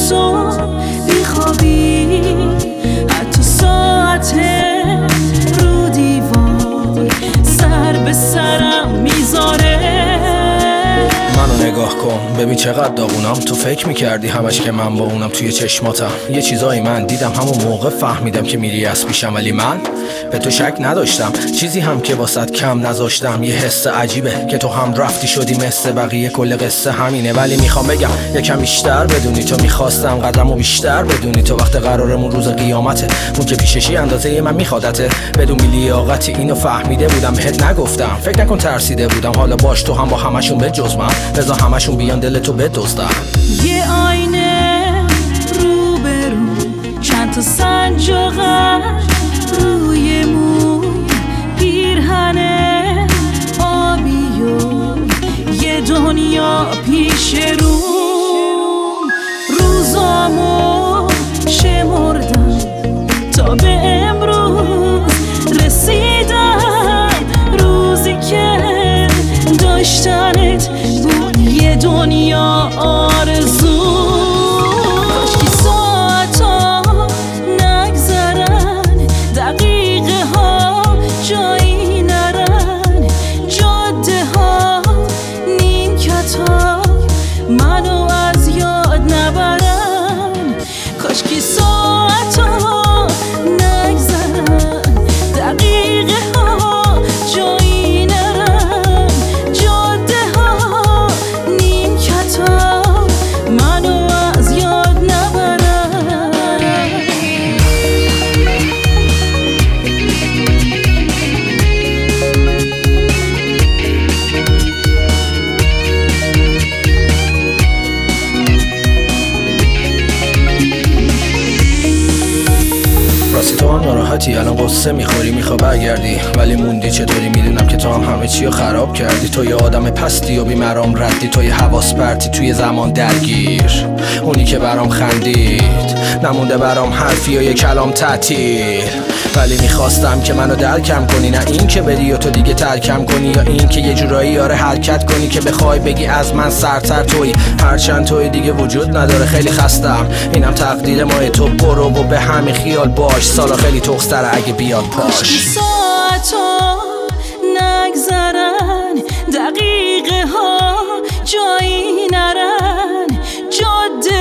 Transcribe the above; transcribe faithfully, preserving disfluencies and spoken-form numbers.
تو بیخوابی، حتی ساعت رو دیوار سر به سرم میذاره. منو نگاه کن ببین چقدر داغونم. تو فکر میکردی همش که من با اونم توی چشماتم. یه چیزایی من دیدم همون موقع فهمیدم که میری از پیشم، ولی من به تو شک نداشتم. چیزی هم که واسط کم نذاشتم. یه حس عجیبه که تو هم رفتی شدی مثل بقیه، کل قصه همینه. ولی میخوام بگم یکم بیشتر بدونی تو، میخواستم قدمو بیشتر بدونی تو. وقت قرارمون روز قیامته، اون که پیششی اندازه من میخوادته. بدون لیاقتی اینو فهمیده بودم بهت نگفتم. فکر نکن ترسیده بودم، حالا باش تو هم با همشون به جز من. بذار همشون بیان دل تو بدزدن. یه آینه رو به رو، چند تا سنجاقش روی مو، پیرهن آبی و یه دنیا پیش رو. روزامو شمردم تا به امروز رسیدم، روزی که داشتنت بود یه دنیا آرزو. کاشکی ساعتا نگذرن، دقیقه ها جایی نرن، جاده ها نیمکت ها منو از یاد نبرن. کاشکی ساعتا نگذرن، دقیقه ها جایی نرن، جاده ها نیمکت ها منو از یاد نبرن. راستی تو هم ناراحتی الان قصه میخوری، میخوا برگردی ولی موندی. چطوری؟ میدونم که تو هم همه چی رو خراب کردی. تو یه آدم پستی و بیمرام ردی، تو یه حواس پرتی توی زمان درگیر. اونی که برام خندید نمونده برام حرفی و یه کلام تعطیل. ولی میخواستم که منو درکم کنی، نه این که بدی و تو دیگه ترکم کنی، یا این که یه جورایی آره حرکت کنی که بخوای بگی از من سرتر تویی. هرچند توی دیگه وجود نداره، خیلی خستم، اینم تقدیر ماه. تو برو و به همین خیال باش، سالا خیلی تخستره اگه بیاد پاش. ساعتا نگذرن، دقیقه ها جایی نرن، جاده